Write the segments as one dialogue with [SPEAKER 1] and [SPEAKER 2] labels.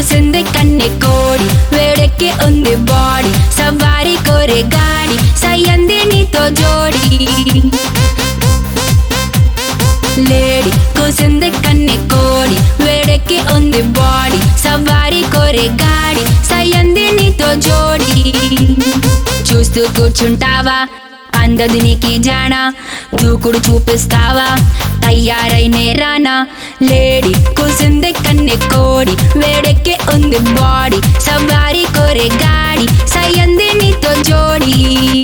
[SPEAKER 1] కూసింది కన్నె కోడి వేడెక్కి ఉంది బాడీ సవారి కోరే గాడి సయ్యంది నీతో జోడి లేడి కూసింది కన్నె కోడి వేడెక్కి ఉంది బాడీ సవారి కోరే గాడి సయ్యంది నీతో జోడి చూస్తూ కూర్చుంటావా అందది నీకి జానా దూకుడు చూపిస్తావా తయారైనే రానా లేడి కూసింది కన్నె కోడి వేడెక్కి ఉంది బాడీ సవారి కోరే గాడి సయ్యంది నీతో జోడి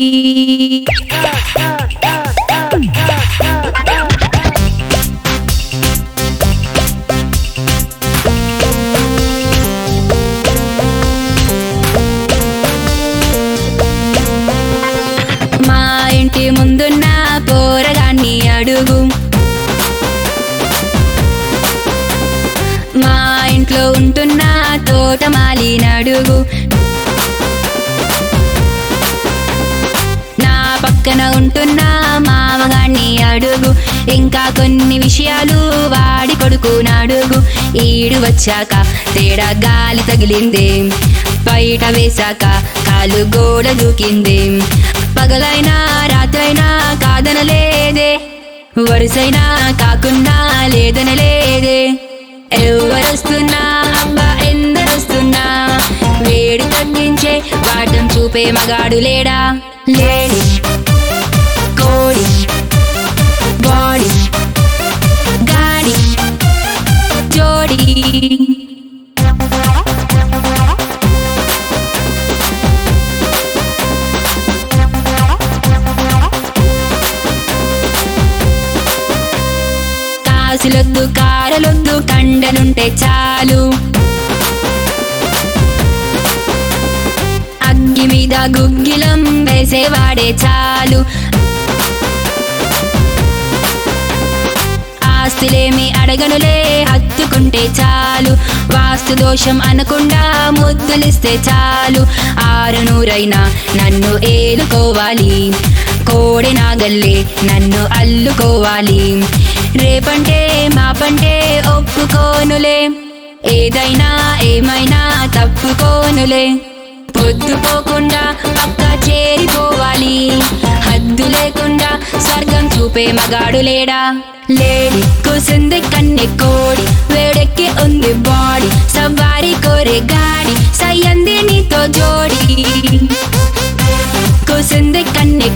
[SPEAKER 1] మా ఇంటి ముందున్న పోరగాన్ని అడుగు మా ఇంట్లో ఉంటున్న తోటమాలిని అడుగు నా పక్కన ఉంటున్న మామగాన్ని అడుగు ఇంకా కొన్ని విషయాలు వాడి కొడుకుని అడుగు ఈడు వచ్చాక తేడా గాలి తగిలింది బయట వేశాక కాలు గోడ దూకింది పగలైనా రాత్రైనా కాదనలేదే వరుసైనా కాకున్నా లేదనలేదే ఎవరొస్తున్నా అబ్బా ఎందరొస్తున్నా వేడి తగ్గించే వాటం చూపే మగాడు లేడా లేడి కోడి బాడీ గాడి జోడి కాసులొద్దు కారలొద్దు కండలుంటే చాలు అగ్గి మీద గుగ్గిలం వేసేవాడే చాలు ఆస్తులేమి అడగనులే హత్తుకుంటే చాలు వాస్తు దోషం అనకుండా ముద్దులిస్తే చాలు 600 నన్ను ఏలుకోవాలి కోడి నాగల్లే నన్ను అల్లుకోవాలి రేపంటే మాపంటే ఒప్పుకోనులే ఏదైనా ఏమైనా తప్పుకోనులే పొద్దుపోకుండా పక్క చేరిపోవాలి హద్దు లేకుండా స్వర్గం చూపే మగాడు లేడా లేడి కూసింది కన్నె కోడి వేడెక్కి ఉంది బాడీ సవారి కోరే గాడి సయ్యంది నీతో జోడి కూసింది కన్నె